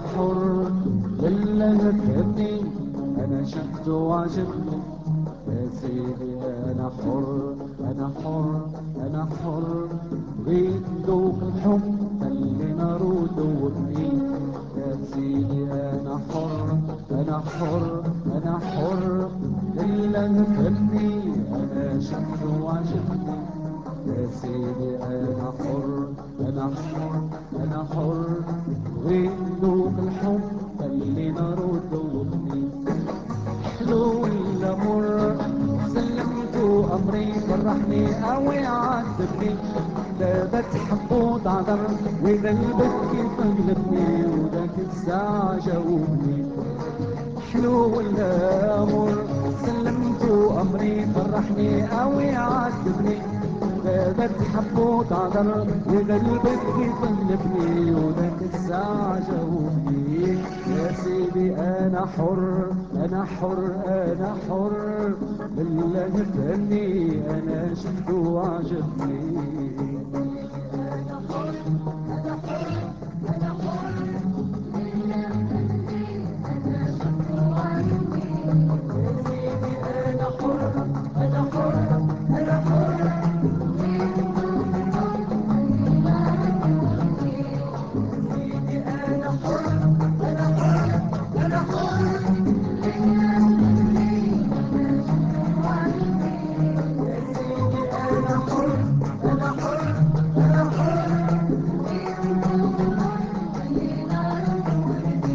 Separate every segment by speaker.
Speaker 1: حر لله فهمني، انا شفته وعجبني يا سيدي. انا حر انا حر انا حر، بغيت ذوق الحب خلينا ردوني يا سيدي. انا حر انا حر انا حر لله فهمني، انا شفته وعجبني يا سيدي. انا حر انا حر انا حر، بغيت ذوق الحب خلينا ردوني. حلو ولا مر سلمت امري، فرحني او يعذبني، لا بتحب تعذر وقلبك كيف غلبني، وذاك الساعة جاوبني. حلو ولا مر سلمت امري، فرحني او يعذبني، لا بتحب تعذر وقلبك كيف غلبني، وذاك الساعة جاوبني. يا سيدي انا حر انا حر انا حر لله فهمني، انا شفته وعجبني.
Speaker 2: أنا حر أنا حر أنا حر لله فهمني، أنا شفته وعجبني. يا سيدي أنا حر أنا حر أنا حر، بغيت ذوق الحب خلينا ردوني. يا سيدي أنا حر أنا حر أنا حر لله فهمني، أنا شفته وعجبني. يا سيدي أنا حر أنا حر أنا حر، بغيت ذوق الحب خلينا ردوني.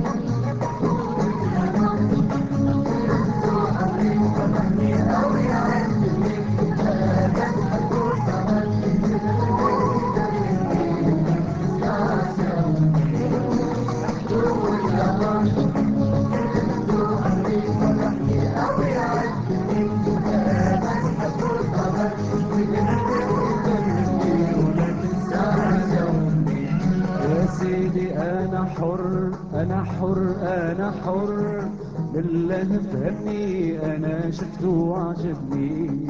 Speaker 1: يا سيدي انا حر انا حر انا حر لله فهمني، انا شفته وعجبني.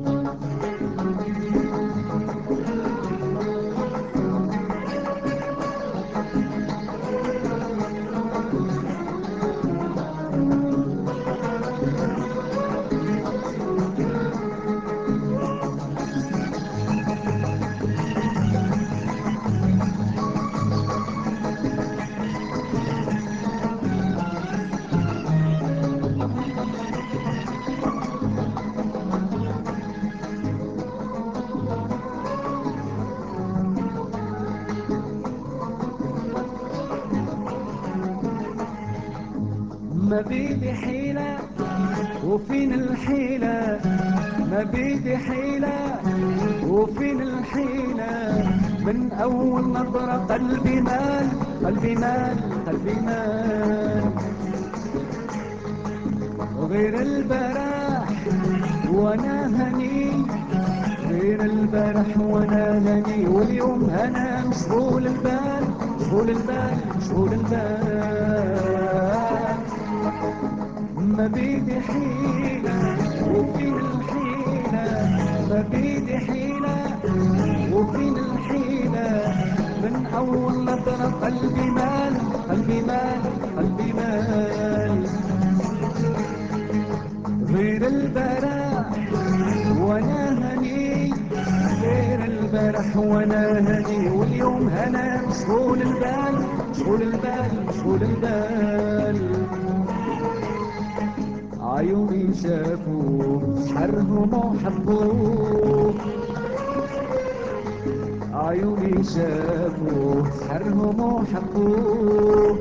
Speaker 1: ما بيدي حيلة وفين الحيلة، ما بيدي حيلة وفين الحيلة، من أول نظرة قلبي مال قلبي مال قلبي مال. غير البارح وانا هني، غير البارح وانا هني، واليوم انا مشغول البال مشغول البال مشغول البال. ما بيدي حيلة وفين الحيلة، ما بيدي حيلة وفين الحيلة، من أول نظرة قلبي مال قلبي مال قلبي مال. غير البارح وانا هني، غير البارح وانا هني، واليوم انا مشغول البال مشغول البال مشغول البال. عيوني شافوه سحرهم وحبوه، عيوني شافوه سحرهم وحبوه،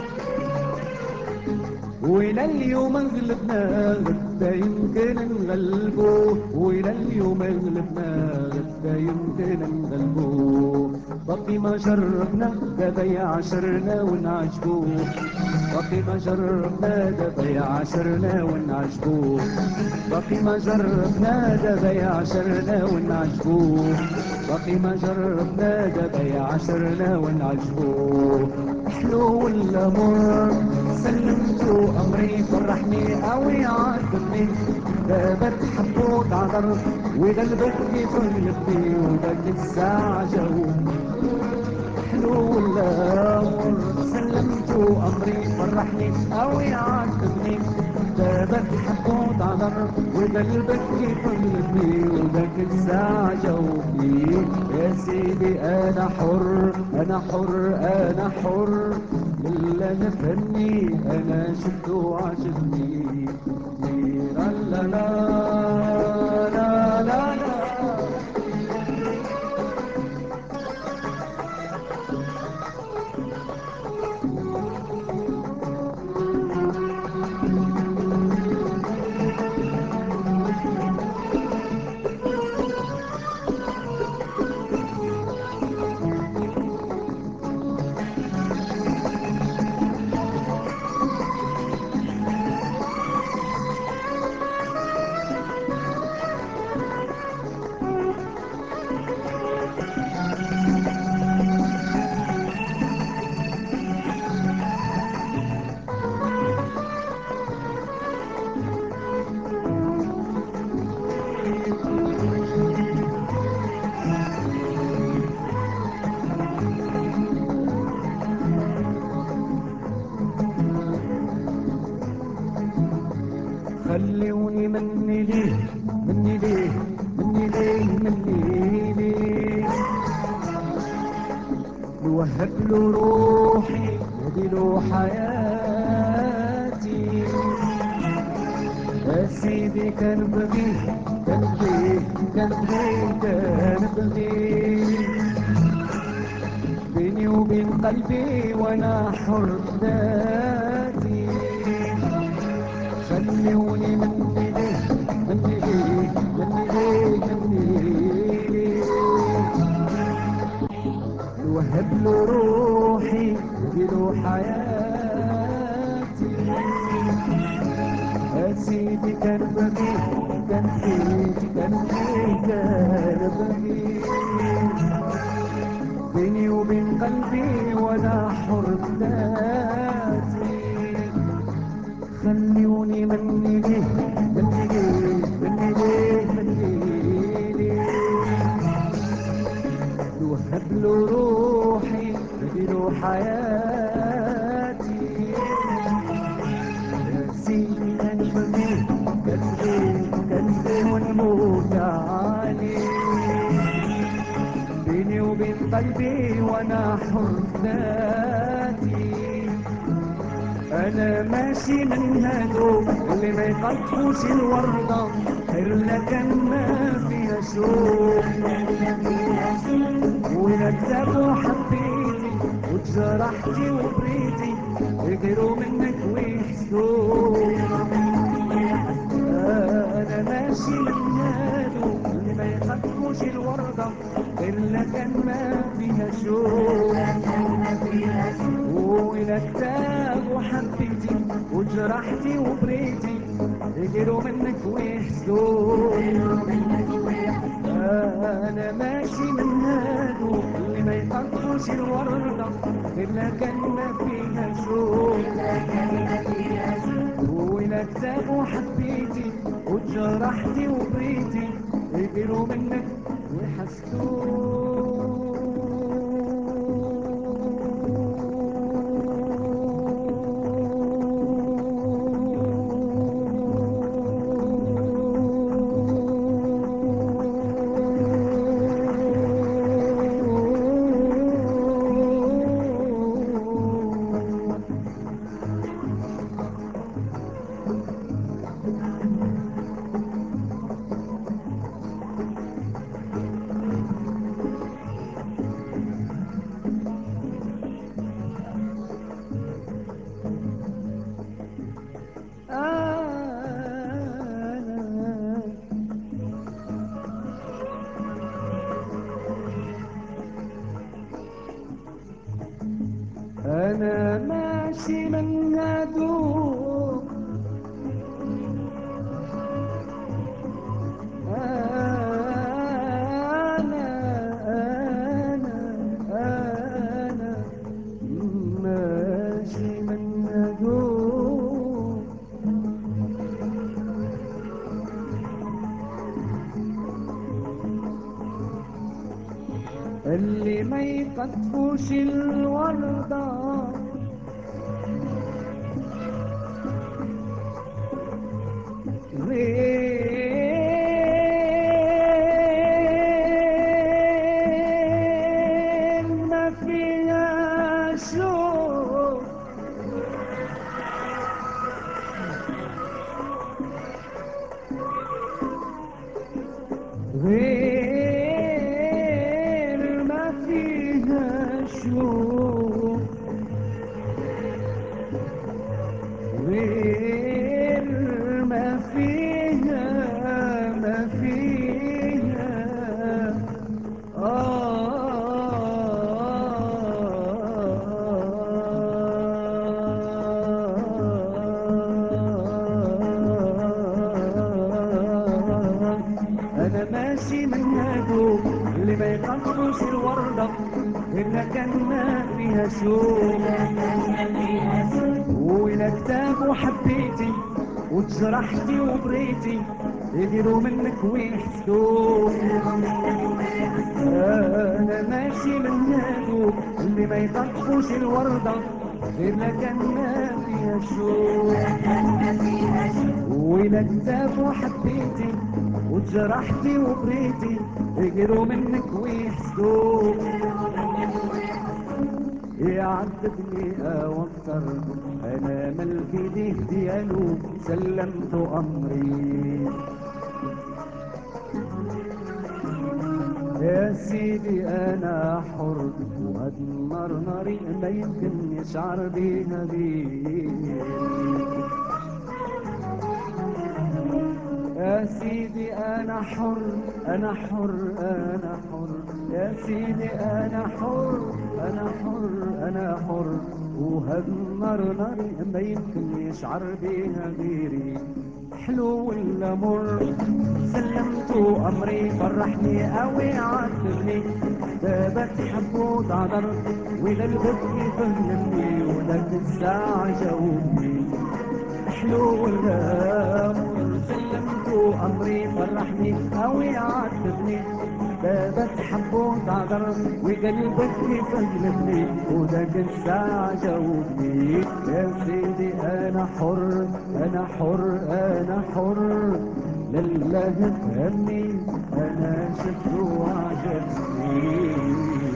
Speaker 1: وإلى اليوم غلبنا غدا يمكن نغلبوه، وإلى اليوم غلبنا غدا يمكن نغلبوه. باقي ما جربنا دابا يعشرنا ونعجبوه، باقي ما جربنا دابا يعشرنا ونعجبوه، باقي ما جربنا دابا يعشرنا ونعجبوه، باقي ما جربنا دابا يعشرنا ونعجبوه. حلو ولا مر سلمتو امري، فرحني او يعذبني، دابا تحبو تعذر وقلبك كيف غلبني، وذاك الساعة جاوبني. حلو ولا مر سلمتو أمري فرحني أو يعذبني. بابك حب وتعذر وقلبك يطلبني، وذاك الساعة جاوبني. يا سيدي أنا حر أنا حر أنا حر، إلا نفهمني أنا شفته وعجبني. لا لا لا لا لا لا. خلوني مني ليه مني ليه مني ليه مني ليه، نوهب له روحي ودي له حياتي. يا سيدي كان بغي كان بغي كان بغي كان بغي، بيني وبين قلبي وانا حر ذاتي. خلوني مني ليه مني ليه مني ليه مني ليه، نوهب له روحي له حياتي. يا سيدي كان بغي كان بغي كان بغي كان بغي، بيني وبين قلبي وانا حر ذاتي. خلوني مني ليه مني ليه مني ليه مني ليه، نوهب له روحي له حياتي. يا سيدي كان بغي كان بغي كان بغي ونموت عليه، بيني وبين قلبي وانا حر ذاتي. انا ماشي من هادو اللي ما يقطفوش الوردة غير لكن ما فيها شوق، ولا كتاب وحبيتي وجرحتي وبريتي يغيروا منك ويحسدوك. انا ماشي من هادو اللي ما يقطفوش الوردة غير لكن ما فيها شوق، ولا كتاب وحبيتي وجرحتي وبريتي يغيروا منك ويحسدوك. انا ماشي من هادو اللي ما يقطفوش الوردة غير لكن ما فيها شوق، ولا كتاب وحبيتي وجرحتي وبريتي يغيروا منك ويحسدوك. أنا ماشي من هدوء، أنا ماشي من هدوء، اللي ما يقطفوش الوردة ماشي من هادو اللي ما يقدروش الوردة إلا كان ما فيها شوق. وإلى كتاب وحبيتي وتجرحتي وبريتي يديروا منك ويحسدوك. انا ماشي من هادو اللي ما يطفوش الوردة غير لكن ما فيها شوق. وإلى كتاب وحبيتي وجرحتي وبريتي يجروا منك ويحسدوك. يعذبني واكتر انا ملك ايديه ديالو سلمت امري. يا سيدي انا حر وهاد النار ناري ما يمكن يشعر بيها غيري. يا سيدي انا حر انا حر انا حر. يا سيدي انا حر انا حر انا حر. وهاد النار ناري ما يمكن يشعر بيها غيري. حلو ولا مر سلمت امري فرحني اوي عاتبني. بابك حب وتعذر وقلبك يفهمني وذاك الساعة جاوبني. حلو ولا مر سلمت امري فرحني او يعاتبني. بابك حب وتعذر وقلبك يفهمني وذاك الساعة جاوبني. يا سيدي انا حر انا حر انا حر. لله فهمني انا شفت وعجبني.